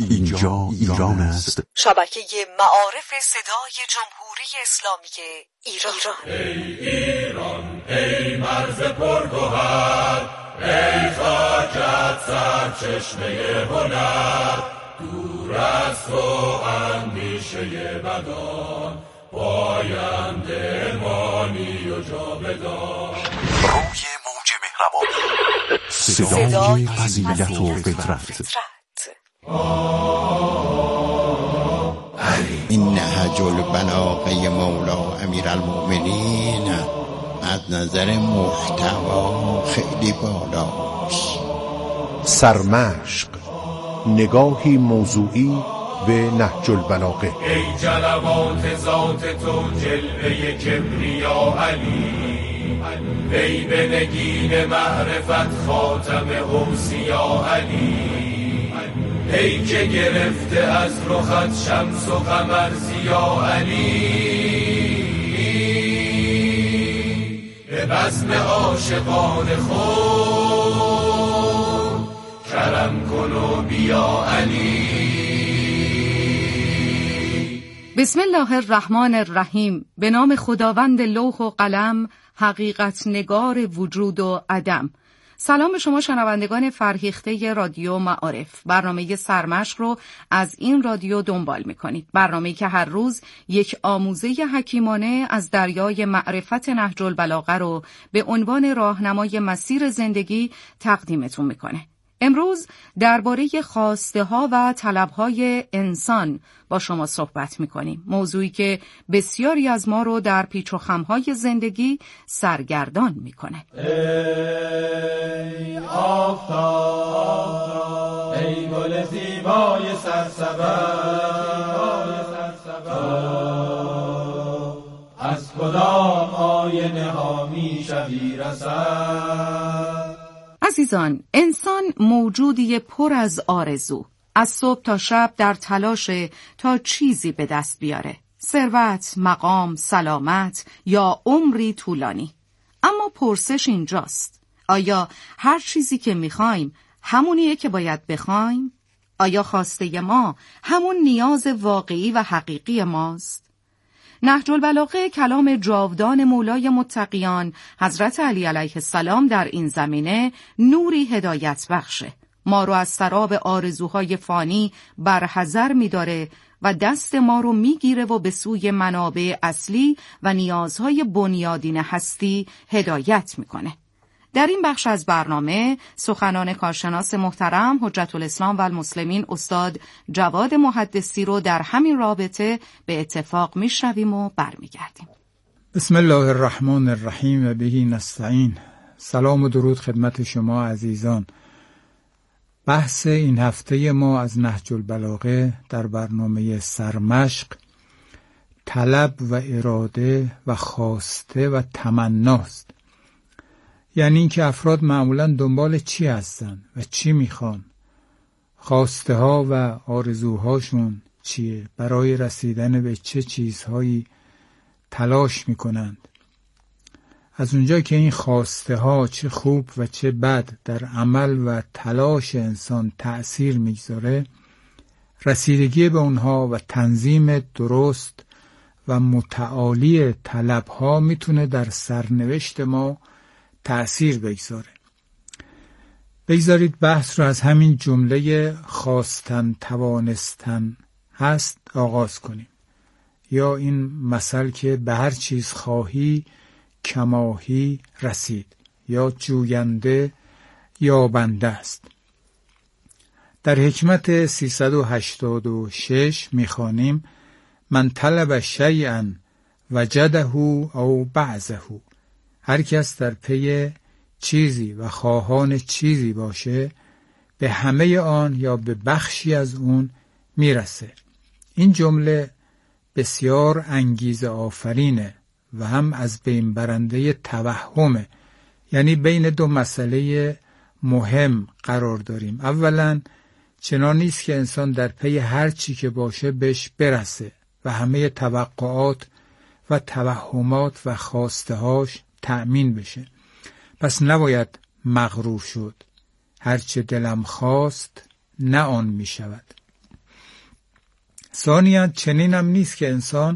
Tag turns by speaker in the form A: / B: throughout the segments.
A: اینجا ایران است.
B: شبکه معارف صدای جمهوری اسلامی ایران.
C: ای ایران، ای مرز پرگوهر، ای خاکت سرچشمه هنر، دور از تو اندیشه بدان، پاینده مانی و جاودان.
A: روی موج مهربان، صدای فضیلت و فطرت.
D: این نهج البلاغه مولا امیرالمؤمنین از نظر محتوا خیلی بالاست.
E: سرمشق، نگاهی موضوعی به نهج البلاغه.
C: ای جلوات ذات تو جلوه کبریا علی، ای به نگین معرفت خاتم اوصیا علی، ای که گرفته از رخت شمس و قمر ضیا علی، به بزم عاشقان خود کرم کن و بیا علی.
F: بسم الله الرحمن الرحیم. به نام خداوند لوح و قلم، حقیقت نگار وجود و عدم. سلام به شما شنوندگان فرهیخته رادیو معارف. برنامه سرمشق رو از این رادیو دنبال میکنید. برنامه‌ای که هر روز یک آموزه حکیمانه از دریای معرفت نهج البلاغه رو به عنوان راهنمای مسیر زندگی تقدیمتون میکنه. امروز درباره خواسته ها و طلب های انسان با شما صحبت میکنیم. موضوعی که بسیاری از ما رو در پیچ و خم های زندگی سرگردان میکنه.
C: ای آفتاب، ای گل زیبای سرسبز، از کدام آینه ها می شوی رسد؟
F: عزیزان، انسان موجودی پر از آرزو، از صبح تا شب در تلاش تا چیزی به دست بیاره، ثروت، مقام، سلامت یا عمری طولانی. اما پرسش اینجاست: آیا هر چیزی که میخوایم همونیه که باید بخوایم؟ آیا خواسته ما همون نیاز واقعی و حقیقی ماست؟ نهج البلاغه، کلام جاودان مولای متقیان حضرت علی علیه السلام، در این زمینه نوری هدایت بخشه. ما رو از سراب آرزوهای فانی برحذر می‌داره و دست ما رو میگیره و به سوی منابع اصلی و نیازهای بنیادین هستی هدایت میکنه. در این بخش از برنامه سخنان کارشناس محترم حجت الاسلام و المسلمین استاد جواد محدثی رو در همین رابطه به اتفاق میشنویم و برمیگردیم.
G: بسم الله الرحمن الرحیم و بهی نستعین. سلام و درود خدمت شما عزیزان. بحث این هفته ما از نهج البلاغه در برنامه سرمشق طلب و اراده و خواسته و تمناست. یعنی اینکه افراد معمولاً دنبال چی هستن و چی میخوان، خواسته ها و آرزوهاشون چیه، برای رسیدن به چه چیزهایی تلاش میکنند. از اونجا که این خواسته ها چه خوب و چه بد در عمل و تلاش انسان تأثیر میگذاره، رسیدگی به اونها و تنظیم درست و متعالی طلب ها میتونه در سرنوشت ما تأثیر بگذاره. بگذارید بحث رو از همین جمله خواستن توانستن هست آغاز کنیم، یا این مثل که به هر چیز خواهی کماهی رسید، یا جوینده یابنده است. در حکمت 386 میخوانیم: من طلب شیئا وجده او بعضه. هر کس در پی چیزی و خواهان چیزی باشه، به همه آن یا به بخشی از اون میرسه. این جمله بسیار انگیزه آفرینه و هم از بین برنده توهمه. یعنی بین دو مسئله مهم قرار داریم. اولا چنان نیست که انسان در پی هر چی که باشه بهش برسه و همه توقعات و توهمات و خواستهاش تأمین بشه. پس نباید مغرور شد. هرچه دلم خواست نه آن می شود. ثانیاً چنین هم نیست که انسان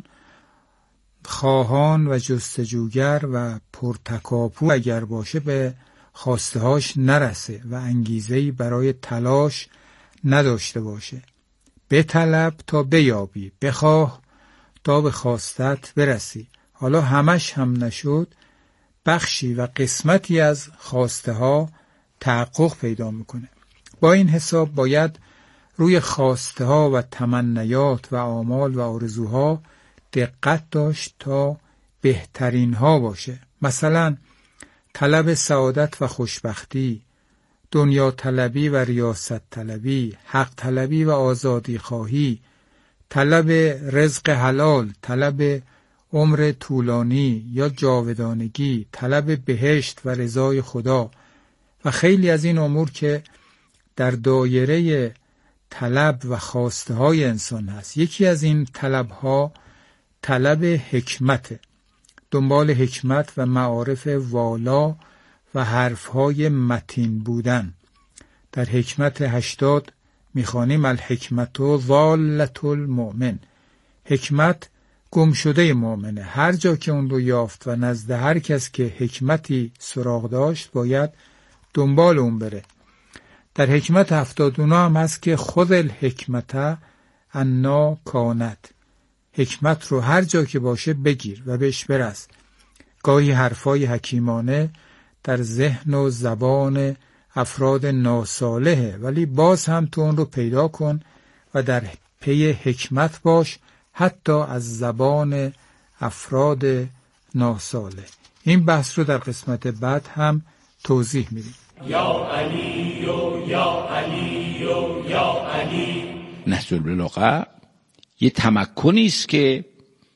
G: خواهان و جستجوگر و پرتکاپو اگر باشه به خواستهاش نرسه و انگیزه‌ای برای تلاش نداشته باشه. بطلب تا بیابی، بخواه تا به خواستت برسی. حالا همش هم نشد، بخشی و قسمتی از خواسته ها تحقق پیدا میکنه. با این حساب باید روی خواسته ها و تمنیات و آمال و آرزوها دقت داشت تا بهترین ها باشه. مثلا طلب سعادت و خوشبختی، دنیا طلبی و ریاست طلبی، حق طلبی و آزادی خواهی، طلب رزق حلال، طلب عمر طولانی یا جاودانگی، طلب بهشت و رضای خدا و خیلی از این امور که در دایره طلب و خواسته های انسان هست. یکی از این طلب ها طلب حکمت، دنبال حکمت و معارف والا و حرفهای متین بودن. در حکمت 80 میخوانیم الحکمت ضالة المؤمن، حکمت گم شده مؤمنه. هر جا که اون رو یافت و نزد هر کس که حکمتی سراغ داشت باید دنبال اون بره. در حکمت 79 هم هست که خذ الحکمت انا کانت، حکمت رو هر جا که باشه بگیر و بهش برس. گاهی حرفای حکیمانه در ذهن و زبان افراد ناصالحه، ولی باز هم تو اون رو پیدا کن و در پی حکمت باش، حتی از زبان افراد ناصالح. این بحث رو در قسمت بعد هم توضیح میدیم.
C: یا علی یا علی یا علی.
H: نهج البلاغه یه تمکنی است که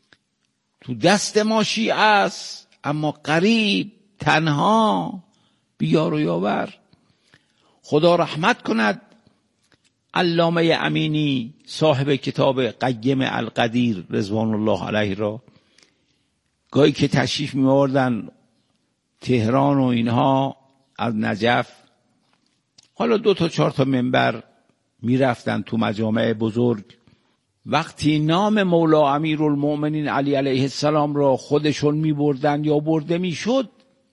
H: تو دست ما شیعه است، اما غریب، تنها، بیار و یاور. خدا رحمت کند علامه امینی صاحب کتاب قیم القدیر رضوان الله علیه را. گاهی که تشریف می آوردن تهران و اینها از نجف، حالا 2 تا 4 تا منبر می رفتن تو مجامع بزرگ. وقتی نام مولا امیرالمؤمنین علی علیه السلام را خودشون می بردن یا برده می شد،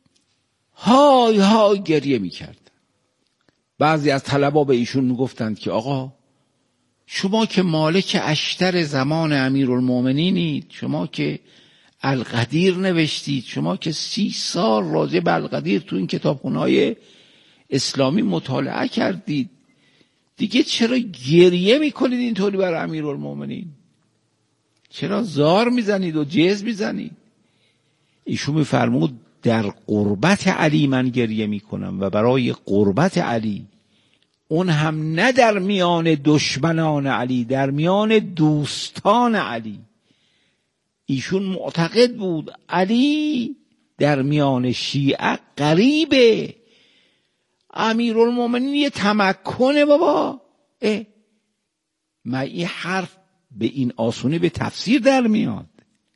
H: های های گریه می کرد. بعضی از طلبا به ایشون می گفتند که آقا شما که مالک اشتر زمان امیرالمؤمنینید، شما که القدیر نوشتید، شما که 30 سال راجع به القدیر تو این کتابخونه‌های اسلامی مطالعه کردید، دیگه چرا گریه میکنید اینطوری بر امیرالمؤمنین؟ چرا زار میزنید و جز میزنید؟ ایشون میفرمود در قربت علی من گریه میکنم و برای قربت علی، اون هم نه در میان دشمنان علی، در میان دوستان علی. ایشون معتقد بود علی در میان شیعه غریبه، امیرالمؤمنین یه تمکنه بابا. من این حرف به این آسونی به تفسیر در میاد.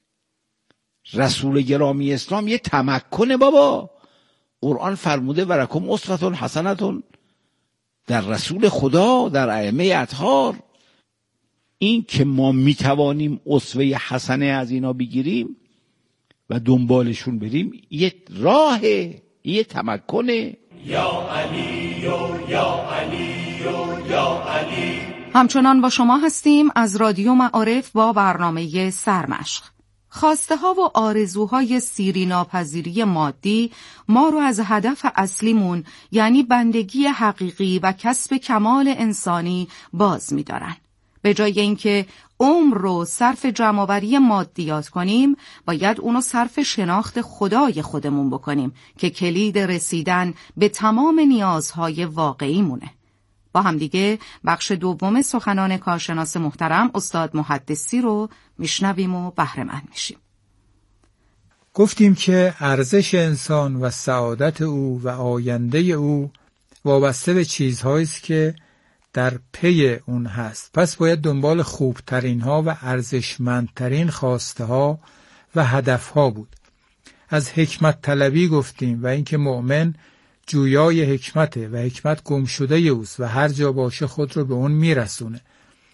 H: رسول گرامی اسلام یه تمکنه بابا. قرآن فرموده ولکم اسوة حسنة در رسول خدا، در ائمه اطهار. این که ما میتوانیم اسوه حسنه از اینا بگیریم و دنبالشون بریم، یه راهه، یه تمکنه.
C: یا علی یا علی یا علی.
F: همچنان با شما هستیم از رادیو معارف با برنامه سرمشق. خواسته ها و آرزوهای سیری ناپذیری مادی ما رو از هدف اصلیمون، یعنی بندگی حقیقی و کسب کمال انسانی، باز می‌دارن. به جای اینکه عمر رو صرف جمع‌آوری مادیات کنیم، باید اونو صرف شناخت خدای خودمون بکنیم که کلید رسیدن به تمام نیازهای واقعی مونه. با هم دیگه بخش دوم سخنان کارشناس محترم استاد محدثی رو میشنویم و بهره مند میشیم.
G: گفتیم که ارزش انسان و سعادت او و آینده او وابسته به چیزهایی است که در پی اون هست. پس باید دنبال خوبترین ها و ارزشمندترین خواسته ها و هدف ها بود. از حکمت طلبی گفتیم و اینکه مؤمن جویای حکمته و حکمت گم شده اوست و هر جا باشه خود رو به اون میرسونه.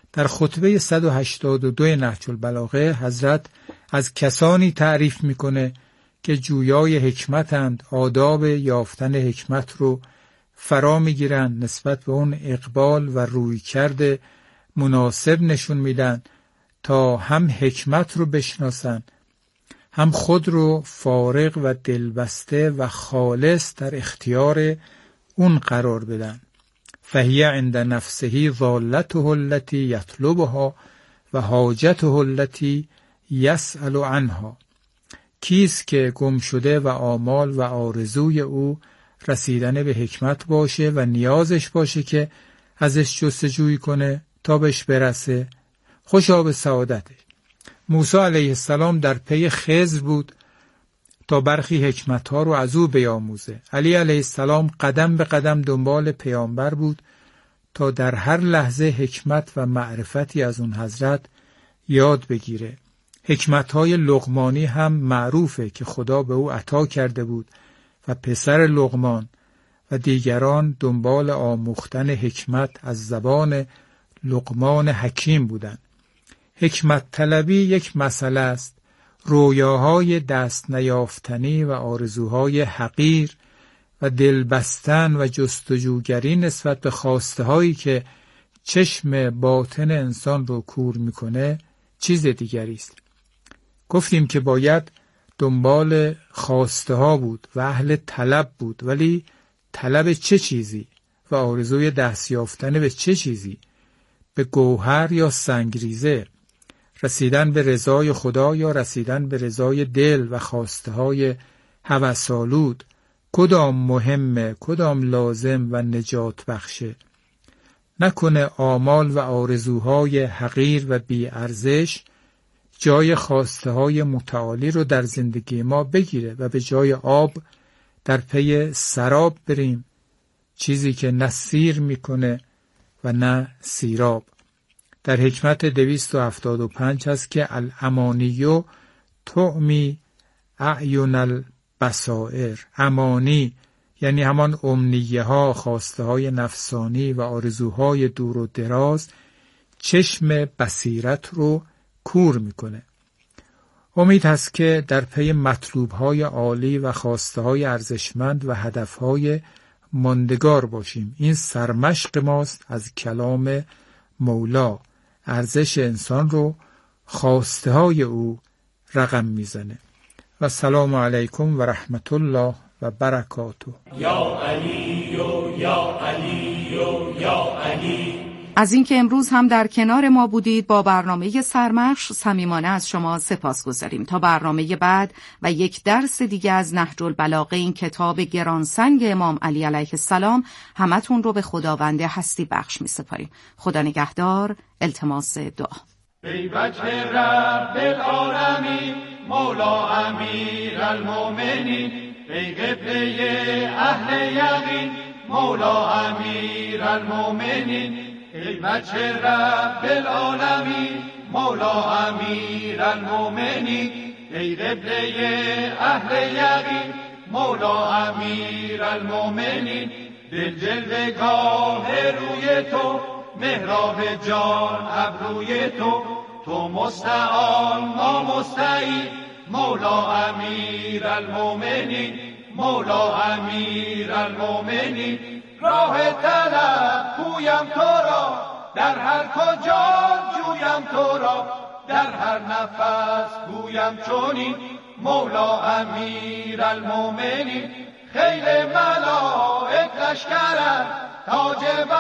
G: در خطبه 182 نهج البلاغه حضرت از کسانی تعریف میکنه که جویای حکمتند، آداب یافتن حکمت رو فرا میگیرن، نسبت به اون اقبال و رویکرد مناسب نشون میدن تا هم حکمت رو بشناسن، هم خود رو فارغ و دلبسته و خالص در اختیار اون قرار بدن. فهی عند نفسه ضالته التي یطلبها و حاجته التي یسأل عنها. کیست که گم شده و آمال و آرزوی او رسیدن به حکمت باشه و نیازش باشه که ازش جستجویی کنه تا بهش برسه، خوشا به سعادتش. موسی علیه السلام در پی خضر بود تا برخی حکمتها رو از او بیاموزه. علی علیه السلام قدم به قدم دنبال پیامبر بود تا در هر لحظه حکمت و معرفتی از اون حضرت یاد بگیره. حکمتهای لقمانی هم معروفه که خدا به او عطا کرده بود و پسر لقمان و دیگران دنبال آموختن حکمت از زبان لقمان حکیم بودند. حکمت طلبی یک مسئله است. رویاهای دست نیافتنی و آرزوهای حقیر و دلبستن و جستجوگری نسبت به خواسته هایی که چشم باطن انسان رو کور میکنه چیز دیگری است. گفتیم که باید دنبال خواسته ها بود و اهل طلب بود، ولی طلب چه چیزی و آرزوی دست یافتن به چه چیزی؟ به گوهر یا سنگریزه؟ رسیدن به رضای خدا یا رسیدن به رضای دل و خواسته های هوس‌آلود؟ کدام مهمه، کدام لازم و نجات بخشه؟ نکنه آمال و آرزوهای حقیر و بی ارزش جای خواسته های متعالی رو در زندگی ما بگیره و به جای آب در پی سراب بریم، چیزی که نه سیر میکنه و نه سیراب. در حکمت 275 هست که الامانیو تعمی اعین البصائر. امانی یعنی همان امنیه ها، خواسته های نفسانی و آرزوهای دور و دراز چشم بصیرت رو کور میکنه. امید هست که در پی مطلوب های عالی و خواسته های ارزشمند و هدف های ماندگار باشیم. این سرمشق ماست از کلام مولا. ارزش انسان رو خواسته های او رقم میزنه. و سلام علیکم و رحمت الله و برکاته.
C: یا علی یا علی یا علی.
F: از اینکه امروز هم در کنار ما بودید با برنامه سرمشق صمیمانه از شما سپاسگزاریم. تا برنامه بعد و یک درس دیگه از نهج البلاغه، این کتاب گرانسنگ امام علی علیه السلام، همتون رو به خداوند هستی بخش می سپاریم. خدا نگهدار. التماس دعا.
C: ای وجه رب العالمین مولا امیر المؤمنین، ای قبله اهل یقین مولا امیر المؤمنین، ای وجه رب العالمین مولا امیر المؤمنین، ای قبله اهل یقین مولا امیر المؤمنین. دل جلوه‌گاه روی تو، محراب جان ابروی تو، تو مستعان ما مستعین مولا امیر المؤمنین، مولا امیر المؤمنین. راه طلب پویم تو را، در هر کجا جویم تو را، در هر نفس گویم چونین مولا امیر المؤمنین. خیل ملائک لشکرت، تاج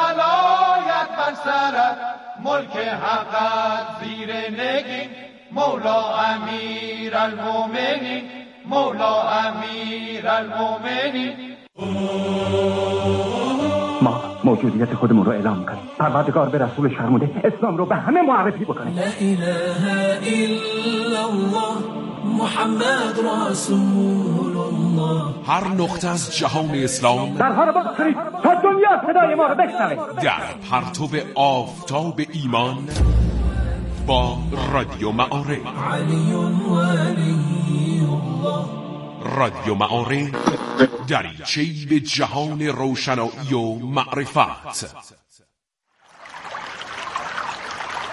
C: ولایت بر سرت، ملک حقت زیر نگین مولا امیر المؤمنین، مولا امیر المؤمنین.
I: ما موجودیت خودمون رو اعلام کنیم، پروردگار به رسول فرموده اسلام رو به همه معرفی بکنیم.
J: لا اله الا الله محمد رسول الله.
A: هر نقطه از جهان اسلام
I: در حال بگذارید تا دنیا صدای ما رو بشنوه. در
A: پرتو آفتاب ایمان با رادیو معارف.
J: علی ولی الله.
A: رادیو معارف، دریچه‌ای به جهان روشنایی و معرفت.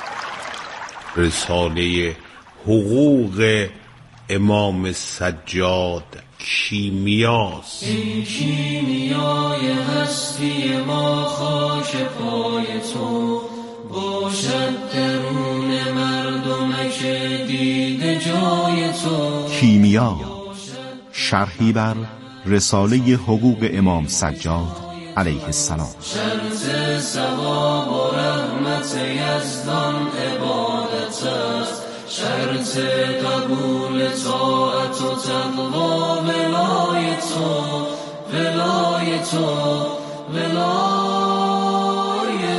D: رساله حقوق امام سجاد کیمیاست.
J: این کیمیای هستی ما خاک پای تو باشد درون مردمک دیده جای تو.
K: کیمیا، شرحی بر رساله حقوق امام سجاد علیه السلام.
J: شرط ثواب و رحمت یزدان عبادت است، شرط قبول طاعت و تقوا ولای تو، ولای تو، ولای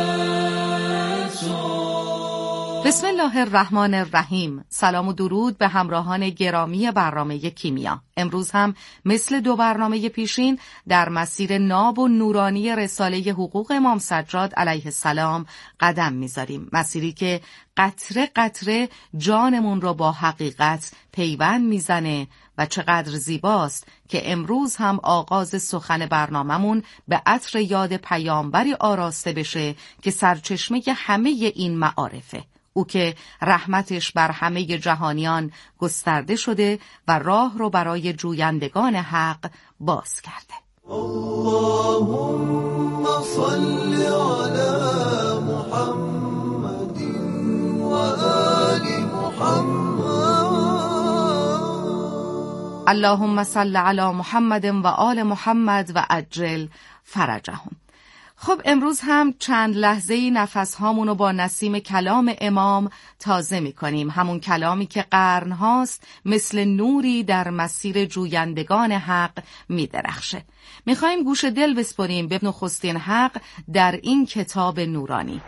J: تو.
F: بسم الله الرحمن الرحیم. سلام و درود به همراهان گرامی برنامه کیمیا. امروز هم مثل دو برنامه پیشین در مسیر ناب و نورانی رساله حقوق امام سجاد علیه السلام قدم میذاریم، مسیری که قطره قطره جانمون رو با حقیقت پیوند میزنه و چقدر زیباست که امروز هم آغاز سخن برنامه‌مون به عطر یاد پیامبری آراسته بشه که سرچشمه همه این معارفه، او که رحمتش بر همه جهانیان گسترده شده و راه رو برای جویندگان حق باز کرده.
J: اللهم صل علی محمد و آل محمد.
F: اللهم صل علی محمد و آل محمد و عجل فرجهم. خب امروز هم چند لحظه‌ای نفس‌هامونو با نسیم کلام امام تازه می‌کنیم، همون کلامی که قرن‌هاست مثل نوری در مسیر جویندگان حق می‌درخشه. می‌خوایم گوش دل بسپاریم به نخستین حق در این کتاب نورانی.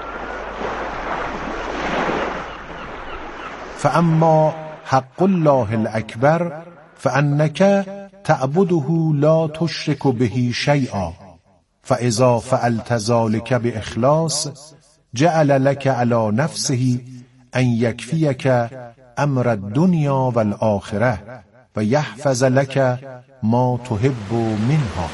E: فاما حق الله الاکبر فانک تعبده لا تشرک به شیئا فاذا فعلت ذلك باخلاص جعل لك على نفسه ان یکفیک امر الدنیا والآخره و یحفظ لك ما تحب منها.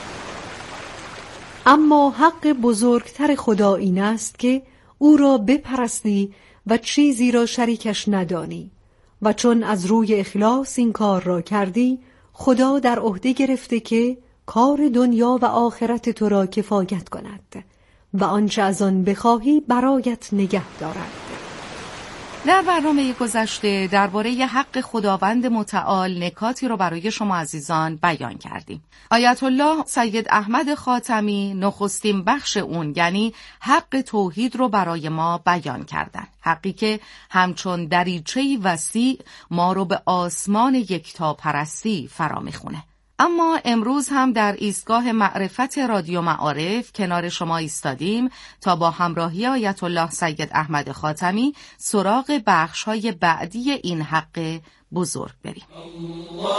L: اما حق بزرگتر خدا این است که او را بپرستی و چیزی را شریکش ندانی و چون از روی اخلاص این کار را کردی، خدا در عهده گرفته که کار دنیا و آخرت تو را کفایت کند و آنچه از آن بخواهی برایت نگه دارد.
F: در برنامه گذشته درباره حق خداوند متعال نکاتی رو برای شما عزیزان بیان کردیم. آیت الله سید احمد خاتمی نخستین بخش اون یعنی حق توحید رو برای ما بیان کردن، حقی که همچون دریچه‌ای وسیع ما رو به آسمان یکتاپرستی فرا میخونه. اما امروز هم در ایستگاه معرفت رادیو معارف کنار شما ایستادیم تا با همراهی آیت الله سید احمد خاتمی سراغ بخش‌های بعدی این حق بزرگ بریم.
J: الله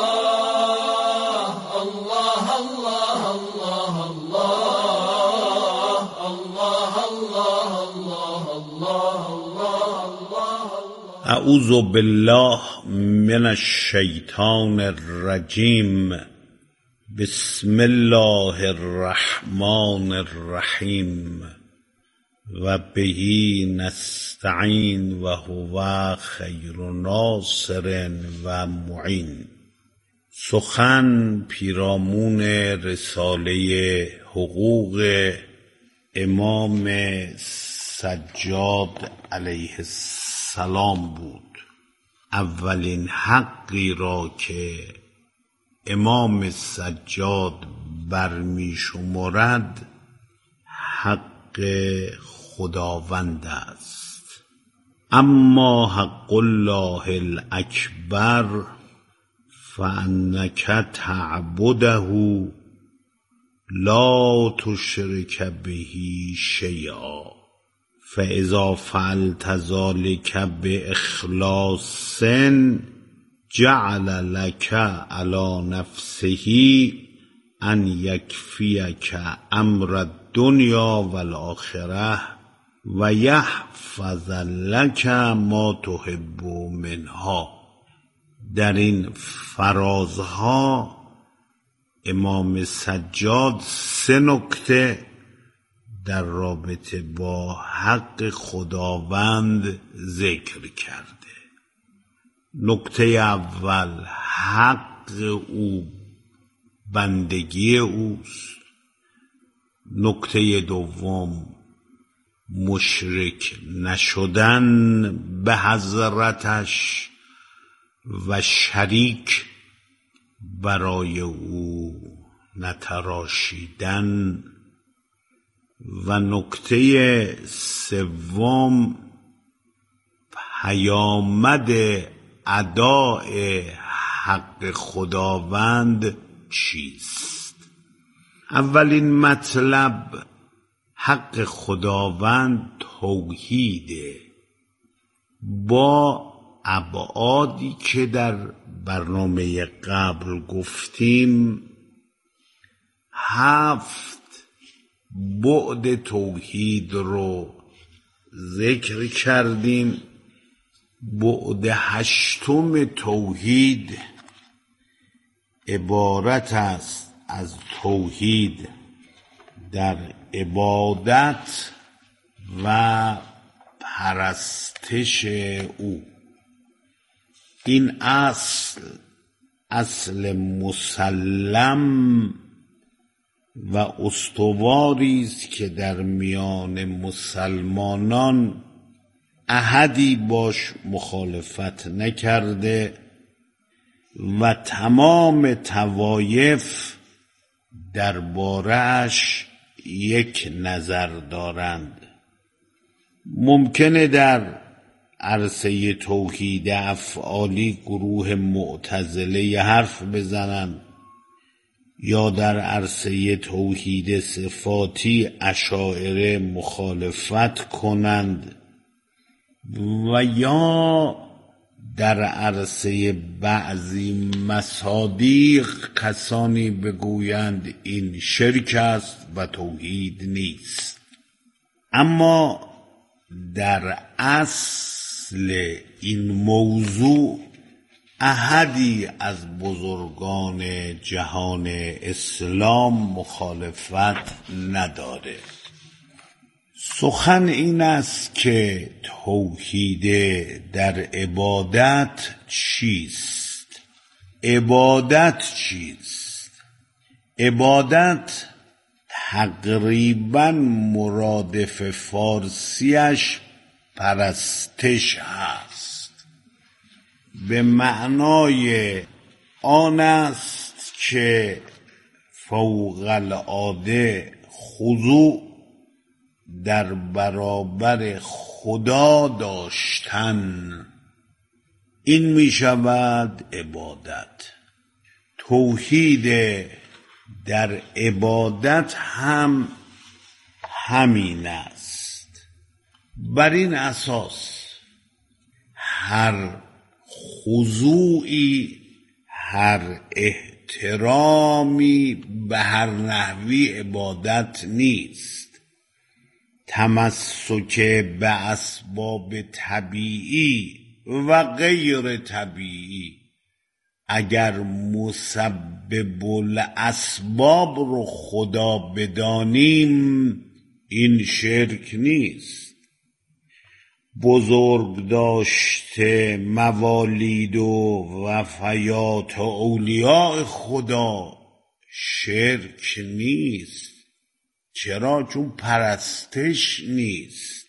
J: الله الله الله الله الله الله الله.
D: اعوذ بالله من الشیطان الرجیم. بسم الله الرحمن الرحیم و بهی نستعین و هو خیر ناصر و معین. سخن پیرامون رساله حقوق امام سجاد علیه السلام بود. اولین حقی را که امام سجاد برمی شمارد حق خداوند است. اما حق الله الاکبر فانک تعبده لا تشرک به شیئا فاذا فعلت ذلك باخلاص جعل لك على نفسه ان یکفیک امر الدنیا والآخره و یحفظ لك ما تحب منها. در این فرازها امام سجاد 3 نکته در رابطه با حق خداوند ذکر کرده. نکته اول حق او بندگی اوست. نکته دوم مشرک نشدن به حضرتش و شریک برای او نتراشیدن. و نکته سوم پیامد اداء حق خداوند چیست؟ اولین مطلب حق خداوند توحیده با ابعادی که در برنامه قبل گفتیم. 7 بعد توحید رو ذکر کردیم. بعد 8 توحید عبارت است از توحید در عبادت و پرستش او. این اصل مسلم و استواری است که در میان مسلمانان احدی باش مخالفت نکرده و تمام طوایف درباره‌اش یک نظر دارند. ممکنه در عرصه توحید افعالی گروه معتزله حرف بزنند یا در عرصه توحید صفاتی اشاعره مخالفت کنند و یا در عرصه بعضی مصادیق کسانی بگویند این شرک است و توحید نیست. اما در اصل این موضوع احدی از بزرگان جهان اسلام مخالفت نداره. سخن این است که توحید در عبادت چیست؟ عبادت چیست؟ عبادت تقریبا مرادف فارسیش پرستش هست. به معنای آن است که فوق العاده خضوع در برابر خدا داشتن، این می شود عبادت. توحید در عبادت هم همین است. بر این اساس هر خضوعی، هر احترامی به هر نحوی عبادت نیست. تمسک به اسباب طبیعی و غیر طبیعی اگر مسبب الاسباب رو خدا بدانیم این شرک نیست. بزرگ داشته موالید و وفیات اولیاء خدا شرک نیست. چرا؟ چون پرستش نیست.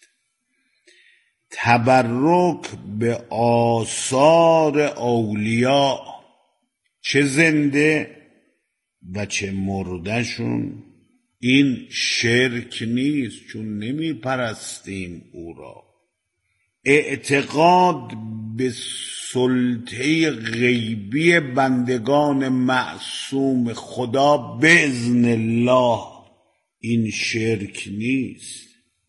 D: تبرک به آثار اولیاء، چه زنده و چه مردشون، این شرک نیست، چون نمی پرستیم او را. اعتقاد به سلطه غیبی بندگان معصوم خدا باذن الله، این شرک نیست.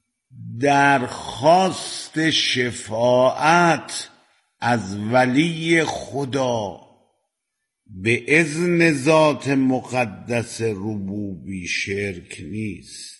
D: درخواست شفاعت از ولی خدا به اذن ذات مقدس ربوبی شرک نیست.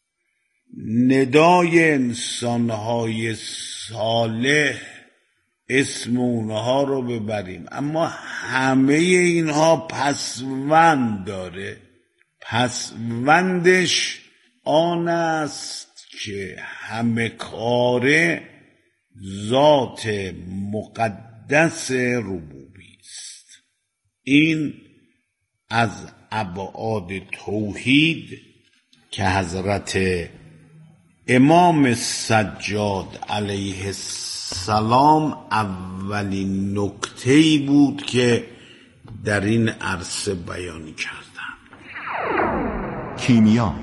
D: ندای انسانهای صالح اسم اونها رو ببریم، اما همه اینها پسوند داره. پسوندش آن است که همه کاره ذات مقدس ربوبی است. این از ابعاد توحید که حضرت امام سجاد علیه السلام اولین نکته‌ای بود که در این عرصه بیان کردند.
K: کیمیا،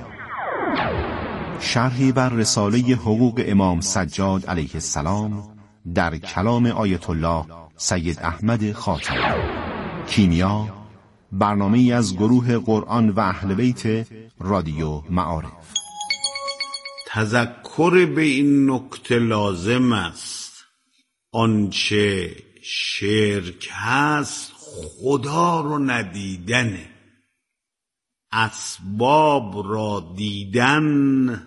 K: شرحی بر رساله حقوق امام سجاد علیه السلام در کلام آیت الله سید احمد خاتمی. کیمیا برنامه‌ای از گروه قرآن و اهل بیت رادیو معارف.
D: تذکر به این نکته لازم است آنچه شرک هست خدا رو ندیدنه، اسباب را دیدن،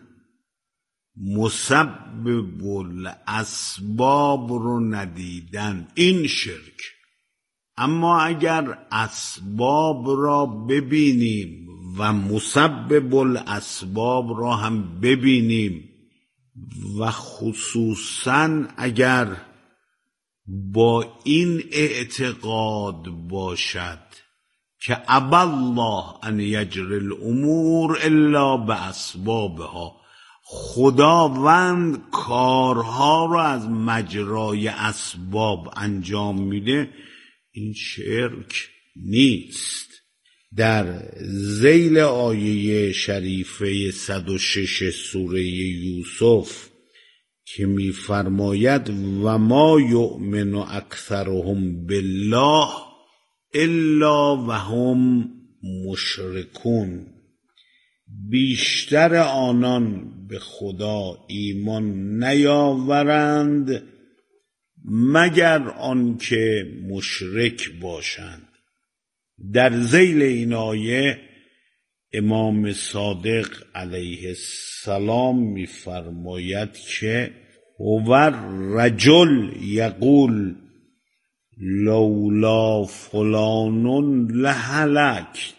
D: مسبب الاسباب رو ندیدن، این شرک. اما اگر اسباب را ببینیم و مسبب الاسباب را هم ببینیم و خصوصا اگر با این اعتقاد باشد که ابى الله ان یجری الامور الا باسبابها، خداوند کارها را از مجرای اسباب انجام میده، این شرک نیست. در ذیل آیه شریفه 106 سوره یوسف که می‌فرماید و ما یؤمن اکثرهم بالله الا وهم مشرکون، بیشتر آنان به خدا ایمان نیاورند مگر آنکه مشرک باشند. در ذیل این آیه امام صادق علیه السلام می‌فرماید که هو رجل یقول لولا فلان لهلکت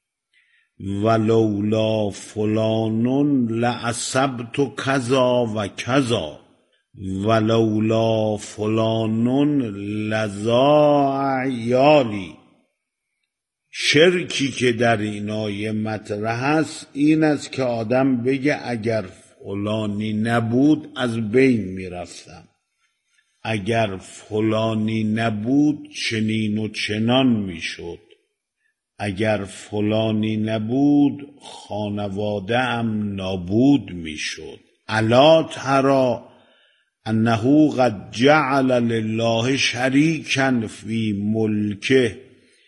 D: ولولا فلان لأصبت کذا و کذا ولولا فلان لضاع عیالی. شرکی که در این آیه مطرح است این است که آدم بگه اگر فلانی نبود از بین میرفتم، اگر فلانی نبود چنین و چنان میشد، اگر فلانی نبود خانواده ام نابود میشد. الا تری انه قد جعل لله شریکا فی ملکه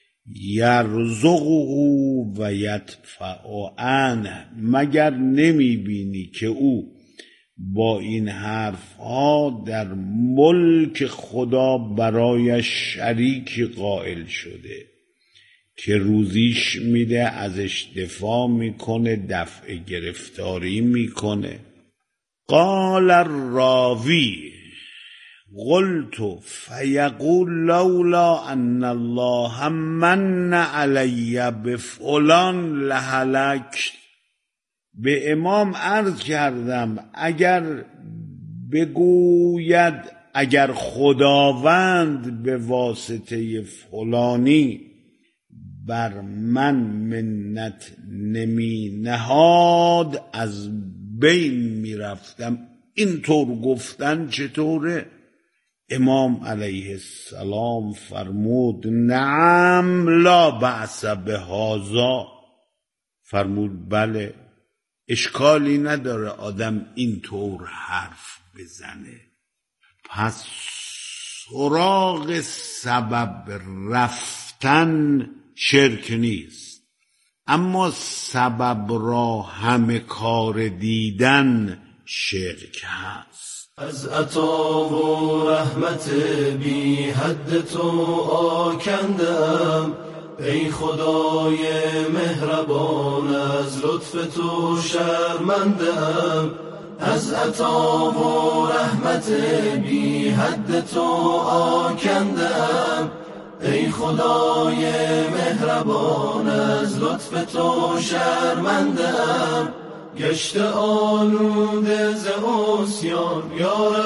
D: یرزقه و یدفع عنه، مگر نمی بینی که او با این حرفها در ملک خدا برای شریک قائل شده که روزیش میده، ازش دفاع میکنه، دفع گرفتاری میکنه. قال الراوی قلت فیقول لولا ان الله من علی بفلان لهلکت. به امام عرض کردم اگر بگوید اگر خداوند به واسطه فلانی بر من منت نمی نهاد از بین می رفتم. اینطور گفتن چطوره؟ امام علیه السلام فرمود نعم لا بأس بهذا، فرمود بله اشکالی نداره آدم اینطور حرف بزنه. پس سراغ سبب رفتن شرک نیست، اما سبب را همه کار دیدن شرک هست.
J: از عطا و رحمت بی حد تو آکندم، ای خدای مهربان از لطف تو شرمندم. از عطا و رحمت بی حد تو آکندم، ای خدای مهربان از لطف تو شرمندم. گشت آلوده ز عصیان یا